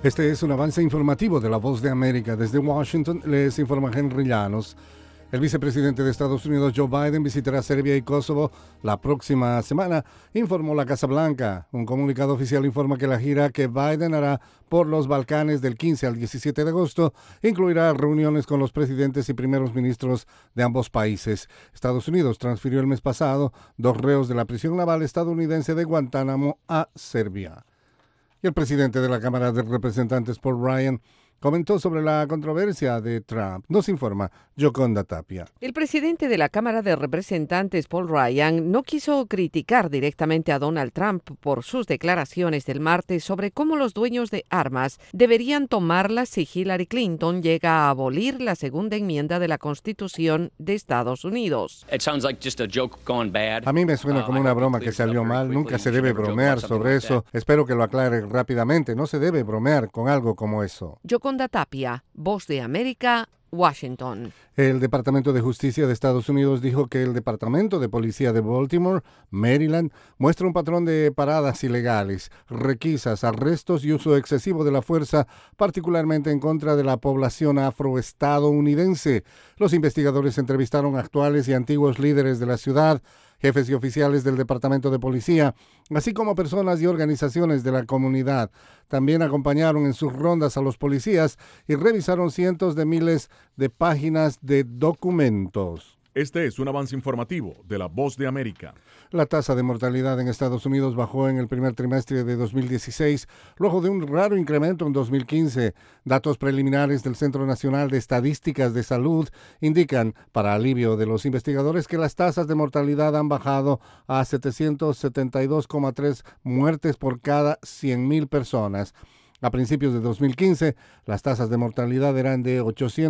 Este es un avance informativo de La Voz de América. Desde Washington les informa Henry Llanos. El vicepresidente de Estados Unidos, Joe Biden, visitará Serbia y Kosovo la próxima semana, informó la Casa Blanca. Un comunicado oficial informa que la gira que Biden hará por los Balcanes del 15 al 17 de agosto incluirá reuniones con los presidentes y primeros ministros de ambos países. Estados Unidos transfirió el mes pasado 2 reos de la prisión naval estadounidense de Guantánamo a Serbia. Y el presidente de la Cámara de Representantes, Paul Ryan, comentó sobre la controversia de Trump. Nos informa Yoconda Tapia. El presidente de la Cámara de Representantes, Paul Ryan, no quiso criticar directamente a Donald Trump por sus declaraciones del martes sobre cómo los dueños de armas deberían tomarlas si Hillary Clinton llega a abolir la segunda enmienda de la Constitución de Estados Unidos. A mí me suena como una broma que salió mal. Nunca se debe bromear sobre eso. Espero que lo aclare rápidamente. No se debe bromear con algo como eso. Yoconda Tapia, Voz de América, Washington. El Departamento de Justicia de Estados Unidos dijo que el Departamento de Policía de Baltimore, Maryland, muestra un patrón de paradas ilegales, requisas, arrestos y uso excesivo de la fuerza, particularmente en contra de la población afroestadounidense. Los investigadores entrevistaron a actuales y antiguos líderes de la ciudad, jefes y oficiales del Departamento de Policía, así como personas y organizaciones de la comunidad. También acompañaron en sus rondas a los policías y revisaron cientos de miles de páginas de documentos. Este es un avance informativo de La Voz de América. La tasa de mortalidad en Estados Unidos bajó en el primer trimestre de 2016, luego de un raro incremento en 2015. Datos preliminares del Centro Nacional de Estadísticas de Salud indican, para alivio de los investigadores, que las tasas de mortalidad han bajado a 772,3 muertes por cada 100,000 personas. A principios de 2015, las tasas de mortalidad eran de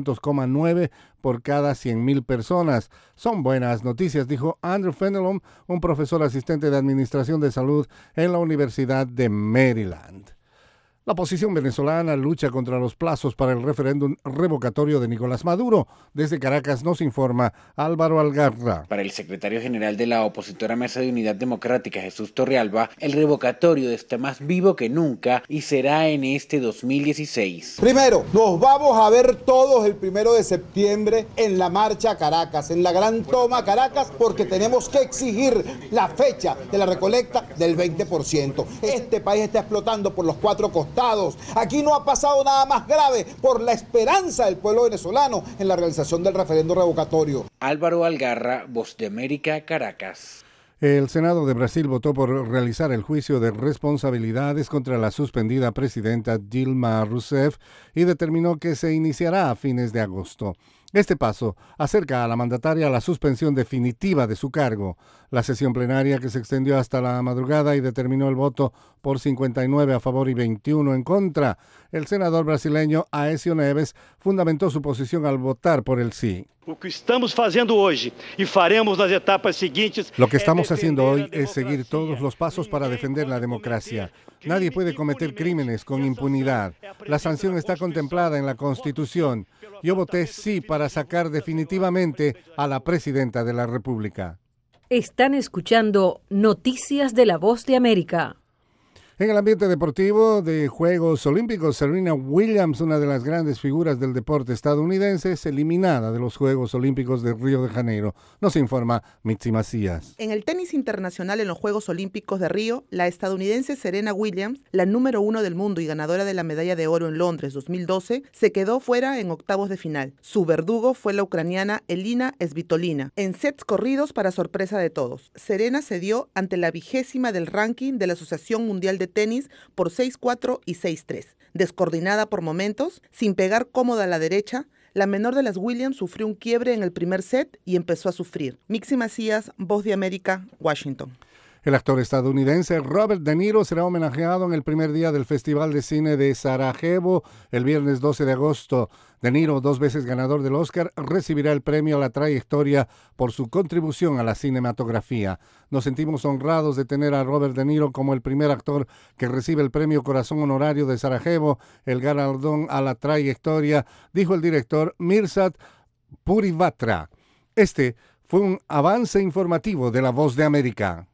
800,9 por cada 100,000 personas. Son buenas noticias, dijo Andrew Fenelon, un profesor asistente de Administración de Salud en la Universidad de Maryland. La oposición venezolana lucha contra los plazos para el referéndum revocatorio de Nicolás Maduro. Desde Caracas nos informa Álvaro Algarra. Para el secretario general de la opositora Mesa de Unidad Democrática, Jesús Torrealba, el revocatorio está más vivo que nunca y será en este 2016. Primero, nos vamos a ver todos el 1 de septiembre en la marcha a Caracas, en la gran toma a Caracas, porque tenemos que exigir la fecha de la recolecta del 20%. Este país está explotando por los 4 costados. Aquí no ha pasado nada más grave por la esperanza del pueblo venezolano en la realización del referendo revocatorio. Álvaro Algarra, Voz de América, Caracas. El Senado de Brasil votó por realizar el juicio de responsabilidades contra la suspendida presidenta Dilma Rousseff y determinó que se iniciará a fines de agosto. Este paso acerca a la mandataria a la suspensión definitiva de su cargo. La sesión plenaria, que se extendió hasta la madrugada y determinó el voto por 59 a favor y 21 en contra. El senador brasileño Aécio Neves fundamentó su posición al votar por el sí. Lo que estamos haciendo hoy y faremos las etapas siguientes. Lo que estamos haciendo hoy es seguir todos los pasos para defender la democracia. Nadie puede cometer crímenes con impunidad. La sanción está contemplada en la Constitución. Yo voté sí para sacar definitivamente a la presidenta de la República. Están escuchando Noticias de La Voz de América. En el ambiente deportivo de Juegos Olímpicos, Serena Williams, una de las grandes figuras del deporte estadounidense, es eliminada de los Juegos Olímpicos de Río de Janeiro. Nos informa Mitzi Macías. En el tenis internacional en los Juegos Olímpicos de Río, la estadounidense Serena Williams, la número 1 del mundo y ganadora de la medalla de oro en Londres 2012, se quedó fuera en octavos de final. Su verdugo fue la ucraniana Elina Svitolina, en sets corridos para sorpresa de todos. Serena cedió ante la 20ª del ranking de la Asociación Mundial de Tenis por 6-4 y 6-3. Descoordinada por momentos, sin pegar cómoda a la derecha, la menor de las Williams sufrió un quiebre en el primer set y empezó a sufrir. Mixi Macías, Voz de América, Washington. El actor estadounidense Robert De Niro será homenajeado en el primer día del Festival de Cine de Sarajevo el viernes 12 de agosto. De Niro, 2 veces ganador del Oscar, recibirá el premio a la trayectoria por su contribución a la cinematografía. Nos sentimos honrados de tener a Robert De Niro como el primer actor que recibe el premio Corazón Honorario de Sarajevo, el galardón a la trayectoria, dijo el director Mirsad Purivatra. Este fue un avance informativo de La Voz de América.